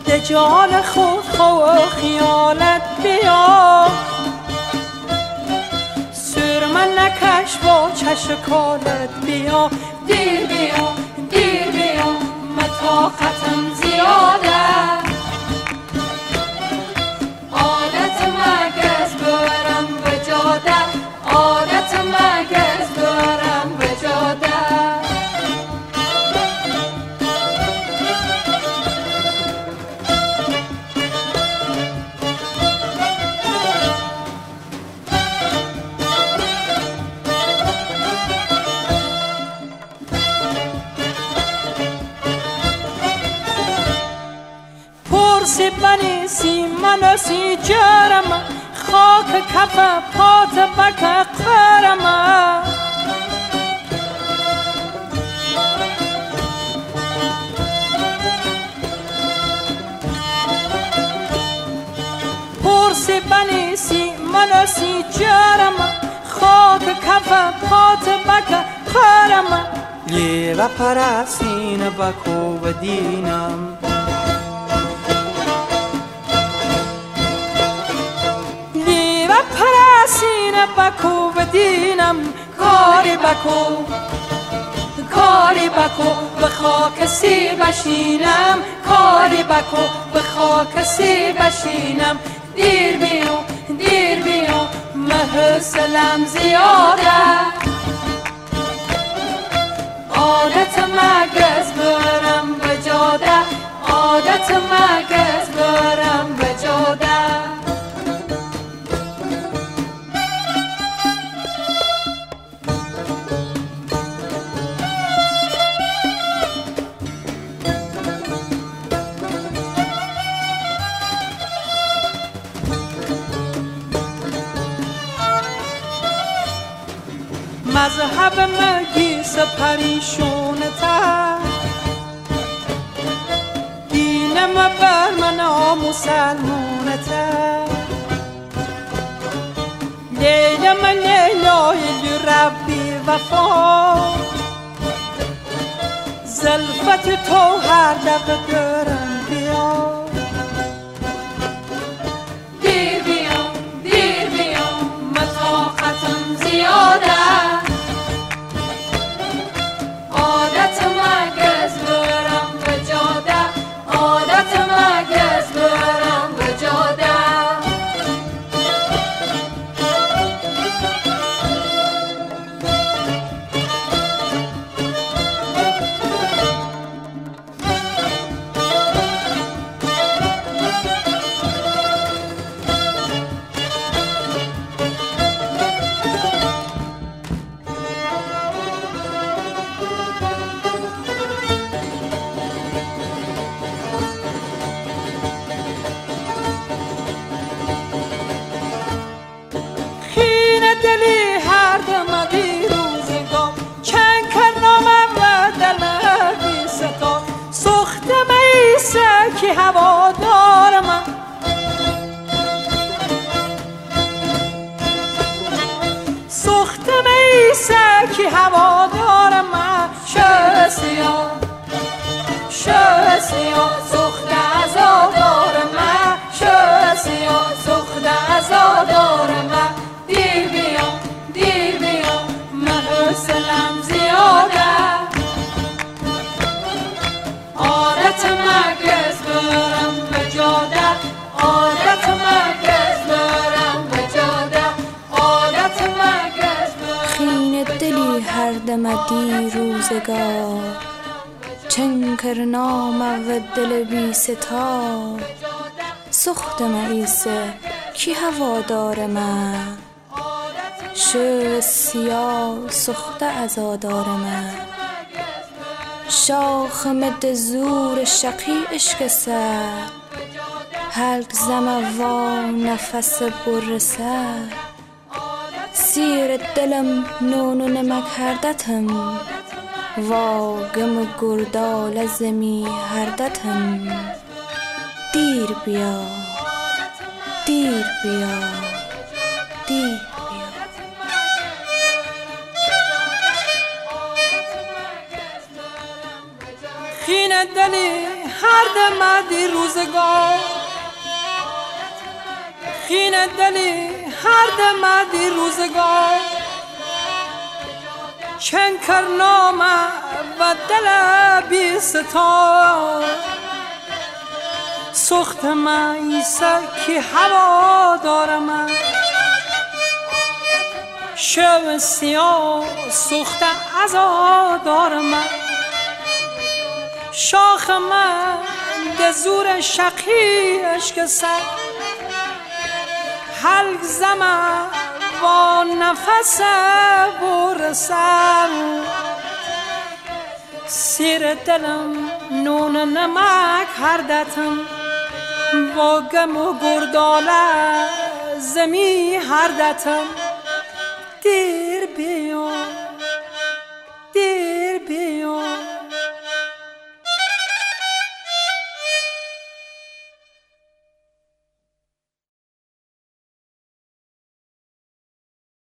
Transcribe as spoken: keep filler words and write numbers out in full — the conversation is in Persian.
دجال خود خو خیالت بیا سرمن نکش با چشکالت بیا دیر بیا دیر بیا مطاقتم زیاده عادت مگز برم به جاده عادت مگز برم به جاده پرسی بنیسی منسی جرم خاک کف پات بک قرم پرسی بنیسی منسی جرم خاک کف پات بک قرم لیو پرسین بکو و دینم پرسین بکو و دینم کاری بکو کاری بکو به خاک سی بشینم کاری بکو به خاک سی بشینم دیر بیا دیر بیا محسلم زیاده عادت مگز برم به جاده عادت مگز برم به جاده مذهب مگیس پریشونتر دینم بر من مسلمونتر لیلم لیلای ربی وفا زلفت تو هر دقیقه دارم بیا دیر بیا دیر بیا مطاقتم زیاده عادت مگز برم به جاده عادت مگز برم به جاده کی هوادار من سخت میسه کی هوادار من شو سیاه شو سیاه سخت عزادار من شو سیاه سخت عزادار من دیر بیا دیر بیا محسلم زیاده عادت مگز برم به جاده عادت مگز برم به جاده عادت مگز برم خین دلی هر دمدی روزگار چنکر نام و دل بی ستا سخت مئیسه کی هوادار من شو سیاه سخت عزادار من شاخ مد زور شقی عشق سر حلق زم وا نفس بر سر سیر دلم نون و نمک هردتم واگم گردال زمی هردتم دیر بیا دیر بیا دیر خین دلی هر دمدی روزگار خین دلی هر دمدی روزگار چن کرنامه و دل بی ستار سخت من ایسا که هوا دارم شب سیاه سخت ازا دارم شاخ من دزور شقی اشک سر حلق زمان با نفس برسم سیر دلم نون نمک هردتم با گم و گرداله زمی هردتم دیر بیا دیر بیا